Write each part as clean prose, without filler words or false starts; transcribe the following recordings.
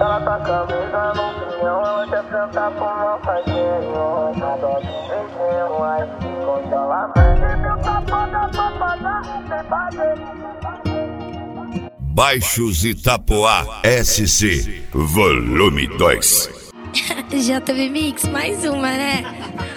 Ela tá com a camisa no pinhão, ela quer sentar pro malvadinho. Na dose de beijinho, ai, congelamento. Baixos Itapoá SC Volume 2. JB Mix, mais uma, né?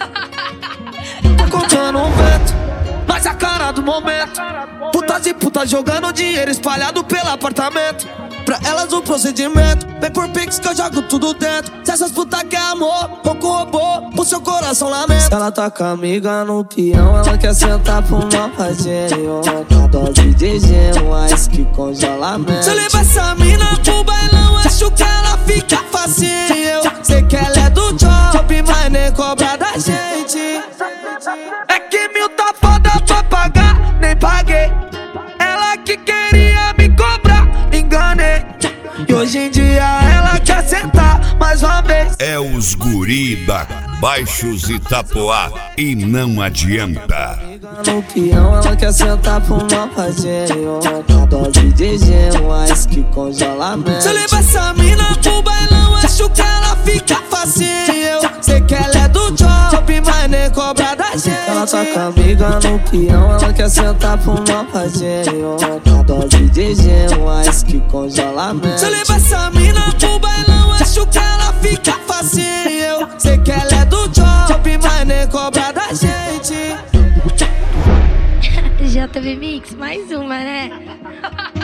Tá contando um vento, mas a cara do momento. Putas e putas jogando dinheiro espalhado pelo apartamento. Pra elas o procedimento, vem por pix que eu jogo tudo dentro. Se essas putas quer amor, ou com robô, pro seu coração lamento. Ela tá com a amiga no peão, ela quer sentar pro malvadinho. Na dose de gelo, ice que congelamento. Se eu levar essa mina pro bailão, acho que ela fica facinho. Sei que ela é do job, mas nem cobra da gente. É que 1000 tá foda pra pagar, nem paguei. Ela que queria me cobrar, enganei. E hoje em dia ela quer sentar mais uma vez. É os guri da Baixos Itapoá e não adianta. No peão ela quer sentar pro malvadinho. Na dose de gelo, ice que congelamento. Se eu levar essa mina pro bailão, acho que ela fica facinho. Sei que ela é do job, mas nem cobra da gente. Ela tá com a amiga no peão, ela quer sentar pro malvadinho. Na dose de gelo, ice que congelamento. Se eu levar essa mina pro bailão, acho que ela fica facinho. Sei que ela é do job, mas nem cobra da gente. JB Mix, mais uma, né?